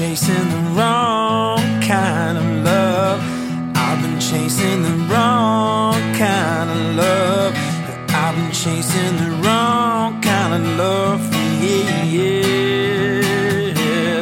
chasing the wrong kind of love. I've been chasing the wrong kind of love. I've been chasing the wrong kind of love for years.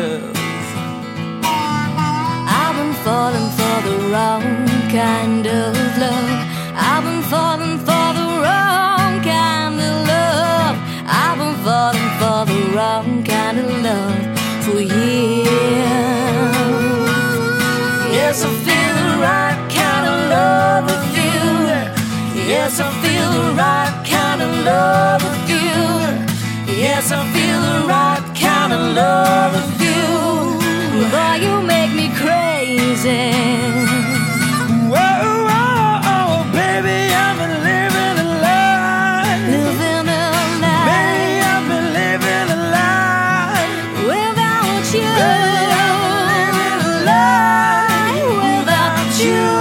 I've been falling for the wrong kind of love. I've been falling for the wrong kind of love. I've been falling for the wrong kind of love for years. Yes, I feel the right kind of love with you. Yes, I feel the right kind of love with you. Yes, I feel the right kind of love with you. Boy, you make me crazy. Whoa, oh, oh, baby, I've been living a lie. Living a lie. Baby, I've been living a lie. Without you. Baby, I've been living a lie. Without you.